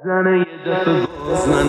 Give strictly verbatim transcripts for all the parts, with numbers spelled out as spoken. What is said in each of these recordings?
زنه یه دفعه باز من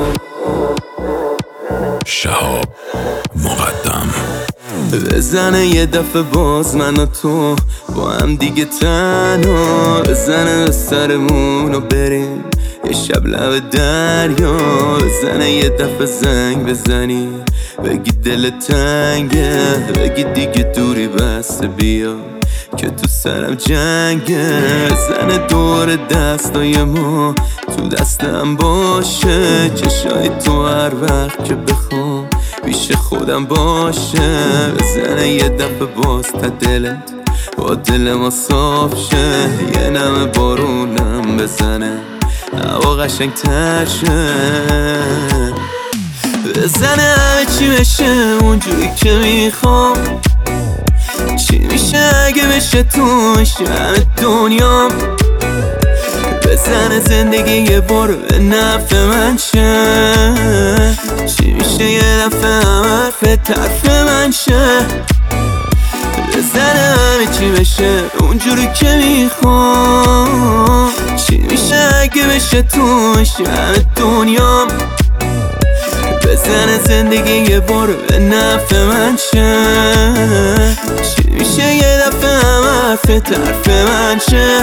شهاب مقدم بزنه یه دفعه باز من و تو با هم دیگه تنها، بزنه به سرمون و بریم یه شب لب دریا. بزنه یه دفعه زنگ بزنی بگی دل تنگه، بگی دیگه دوری بسته بیا که تو سرم جنگه. بزنه دور دستای ما تو دستم باشه، چشای تو هر وقت که بخوام پیش خودم باشه. بزنه یه دفعه باز تا دلت با دل ما صاف شه، یه نم بارونم بزنه هوا قشنگ تر شه. بزنه همه چی بشه اونجوری که میخوام، چی میشه اگه بشه تو بشه همه دنیام. بزنه زندگی یه بار به نفع من شه، چی میشه یه دفعه هم حرف طرف من شه. بزنه همه چی بشه اونجوری که میخوام، چی میشه اگه بشه تو بشه همه دنیام. بزنه زندگی یه بار به نفع من شه، چی میشه یه دفعه هم حرف طرف من شه.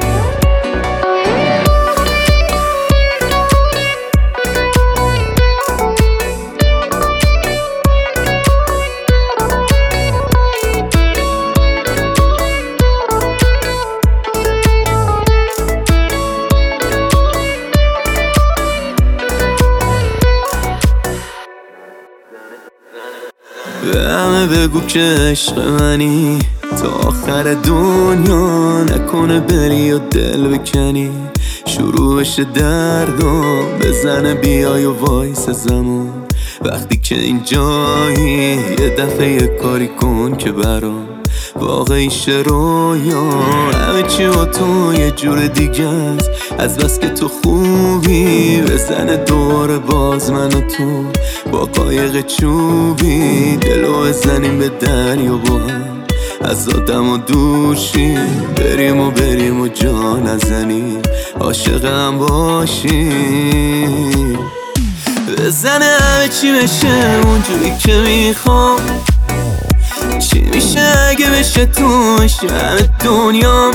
به همه بگو که عشق منی تا آخر دنیا، نکنه بری و دل بکنی شروع بشه دردم. بزنه بیای و وایس زمان وقتی که اینجایی، یه دفعه یه کاری کن که برام واقعی شه رویا. همه چی با تو یه جور دیگه است از بس که تو خوبی. بزنه دور باز من و تو با قایق چوبی، دلو بزنیم به دریا با هم از آدم و دوشیم. بریم و بریم و جا نزنیم عاشقم باشیم. بزنه همه چی بشه اونجوری که میخوام، چی میشه اگه بشه تو بشه همه دنیام.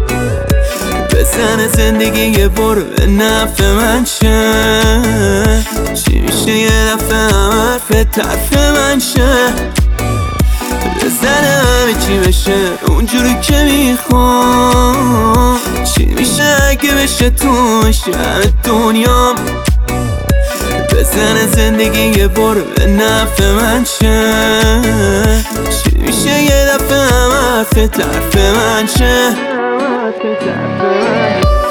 بزنه زندگی یه بار به نفع من شه، چی میشه یه دفعه هم حرف طرف من شه. بزنه همه چی بشه اونجوری که میخوام، چی میشه اگه بشه تو بشه همه دنیام. بزنه زندگی یه بار به نفع من شه، چی میشه یه دفعه هم حرف طرف من شه.